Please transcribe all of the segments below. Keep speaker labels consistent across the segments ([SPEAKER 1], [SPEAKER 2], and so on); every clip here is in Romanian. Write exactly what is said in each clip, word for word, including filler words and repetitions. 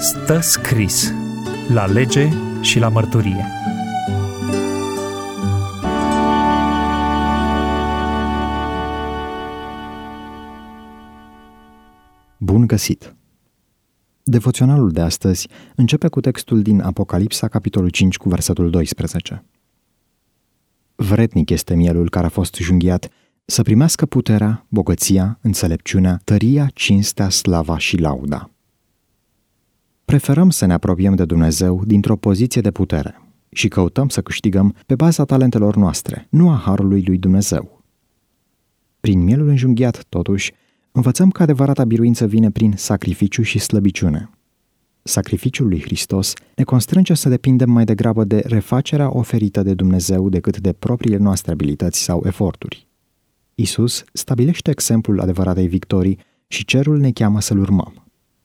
[SPEAKER 1] Stă scris la lege și la mărturie.
[SPEAKER 2] Bun găsit! Devoționalul de astăzi începe cu textul din Apocalipsa, capitolul cinci, cu versetul doisprezece. Vrednic este mielul care a fost junghiat să primească puterea, bogăția, înțelepciunea, tăria, cinstea, slava și lauda. Preferăm să ne apropiem de Dumnezeu dintr-o poziție de putere și căutăm să câștigăm pe baza talentelor noastre, nu a harului lui Dumnezeu. Prin mielul înjunghiat, totuși, învățăm că adevărata biruință vine prin sacrificiu și slăbiciune. Sacrificiul lui Hristos ne constrânge să depindem mai degrabă de refacerea oferită de Dumnezeu decât de propriile noastre abilități sau eforturi. Isus stabilește exemplul adevăratei victorii și cerul ne cheamă să-L urmăm.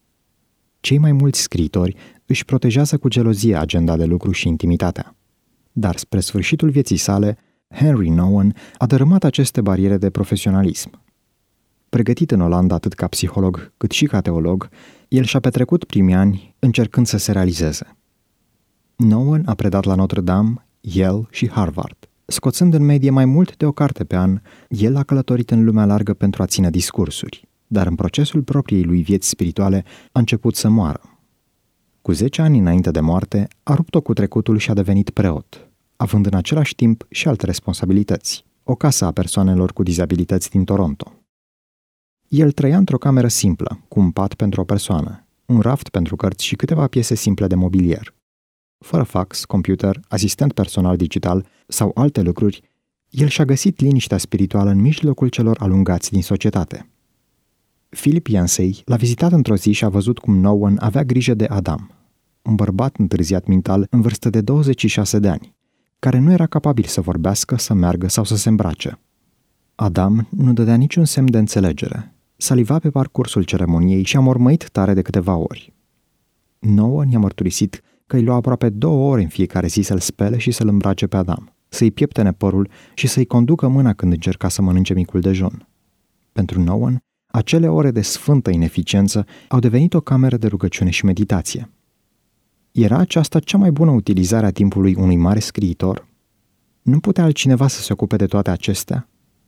[SPEAKER 2] Cei mai mulți scriitori își protejează cu gelozie agenda de lucru și intimitatea. Dar spre sfârșitul vieții sale, Henry Nouwen a dărâmat aceste bariere de profesionalism. Pregătit în Olanda atât ca psiholog cât și ca teolog, el și-a petrecut primii ani încercând să se realizeze. Nouwen a predat la Notre Dame, Yale și Harvard. Scoțând în medie mai mult de o carte pe an, el a călătorit în lumea largă pentru a ține discursuri, dar în procesul propriei lui vieți spirituale a început să moară. Cu zece ani înainte de moarte, a rupt-o cu trecutul și a devenit preot, având în același timp și alte responsabilități, o casă a persoanelor cu dizabilități din Toronto. El trăia într-o cameră simplă, cu un pat pentru o persoană, un raft pentru cărți și câteva piese simple de mobilier. Fără fax, computer, asistent personal digital sau alte lucruri, el și-a găsit liniștea spirituală în mijlocul celor alungați din societate. Philip Yancey l-a vizitat într-o zi și a văzut cum Nouwen avea grijă de Adam, un bărbat întârziat mental în vârstă de douăzeci și șase de ani, care nu era capabil să vorbească, să meargă sau să se îmbrace. Adam nu dădea niciun semn de înțelegere. Saliva pe parcursul ceremoniei și a mormăit tare de câteva ori. Nouwen i-a mărturisit că îi lua aproape două ore în fiecare zi să-l spele și să-l îmbrace pe Adam, să-i pieptene părul și să-i conducă mâna când încerca să mănânce micul dejun. Pentru Nouwen, acele ore de sfântă ineficiență au devenit o cameră de rugăciune și meditație. Era aceasta cea mai bună utilizare a timpului unui mare scriitor? Nu putea altcineva să se ocupe de toate acestea?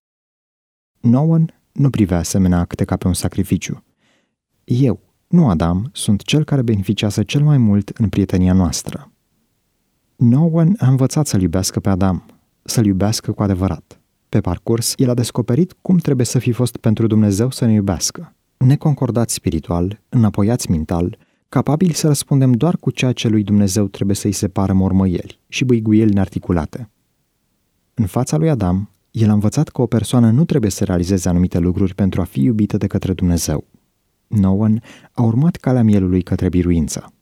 [SPEAKER 2] Nouwen nu privea asemenea acte ca pe un sacrificiu. Eu, nu Adam, sunt cel care beneficiază cel mai mult în prietenia noastră. Nouwen a învățat să-l iubească pe Adam, să-l iubească cu adevărat. Pe parcurs, el a descoperit cum trebuie să fi fost pentru Dumnezeu să ne iubească. Neconcordați spiritual, înapoiați mental, capabili să răspundem doar cu ceea ce lui Dumnezeu trebuie să-i separă mormăieli și bâiguieli nearticulate. În fața lui Adam, el a învățat că o persoană nu trebuie să realizeze anumite lucruri pentru a fi iubită de către Dumnezeu. Nouwen a urmat calea mielului către biruință.